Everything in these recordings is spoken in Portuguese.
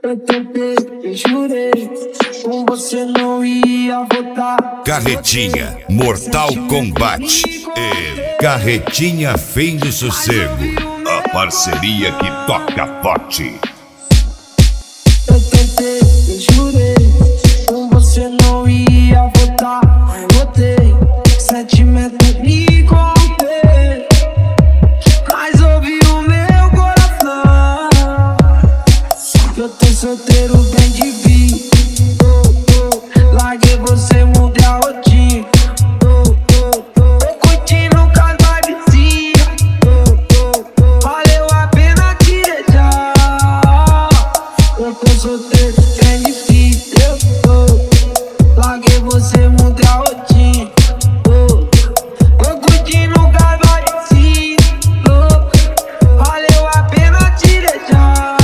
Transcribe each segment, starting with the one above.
Eu tentei, eu jurei, com você não ia voltar. Carretinha Mortal Kombat e Carretinha Fim do Sossego, a parceria que toca forte. Eu tentei, eu jurei, com você não ia voltar. Voltei, sentimento me corrompeu, mas ouvi o meu coração. Eu tô solteiro, bem de vida. Larguei você, mudei a rotina. Tô curtindo com as vibezinhas. Valeu a pena te deixar. Eu tô solteiro, bem de vida. Larguei você, mudei a rotina. Tô curtindo com as vibezinhas. Valeu a pena te deixar.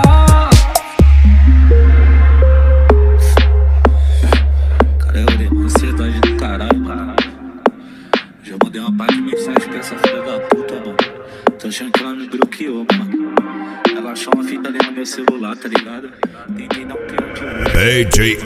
Ansiedade do caralho, mano. Já mandei uma parte de mensagem pra essa filha da puta, mano. Tô achando que ela me bloqueou, mano. Ela achou uma fita ali no meu celular, tá ligado? Tentei dar um pior de olho. DJ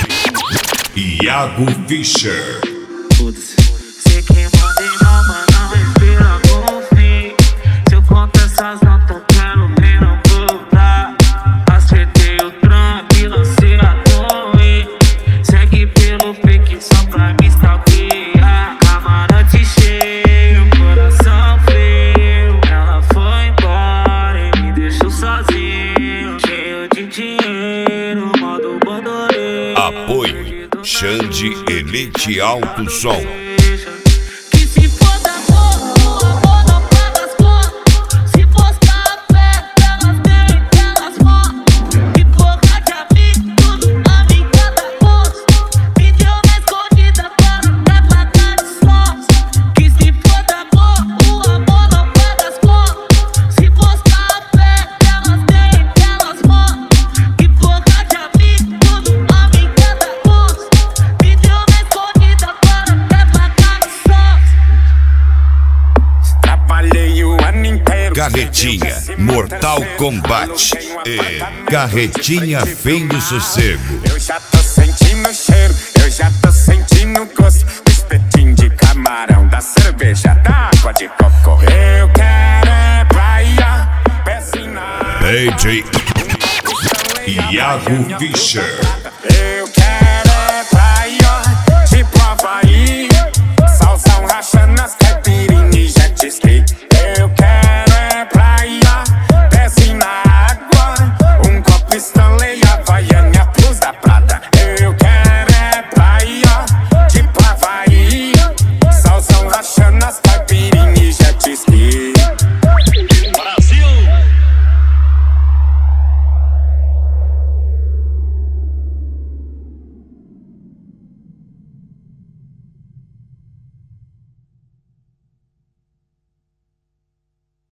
Iago Fischer. Foda-se. Sei que mandei mal, mas não respira com fim. Se eu conto essas notas, quero ver não voltar. Acertei o trampo e lancei a torre. Segue pelo fake só pra me stalkear. Camarote cheio, coração frio. Ela foi embora e me deixou sozinho. Cheio de dinheiro, modo bandoleiro. Apoio Xande Elite Alto Som. Que se foda amor, o amor não paga as contas. Se postar a fé, elas têm, elas morrem. Que porra de amigo, tudo amiga da posta. Me deu na escondida para pra pagar de sorte. Que se foda amor, o amor não paga as contas. Se postar a fé, elas têm, elas morrem. Que porra de amigo, tudo amiga da posta. Me deu na escondida para pagar de sorte. Trabalhei o ano inteiro. Carretinha Mortal Kombat e Carretinha Fim do Sossego. Eu já tô sentindo o cheiro, eu já tô sentindo o gosto do espetinho de camarão, da cerveja, da água de coco. Eu quero é praia, pezinho na DJ Iago Fischer. Eu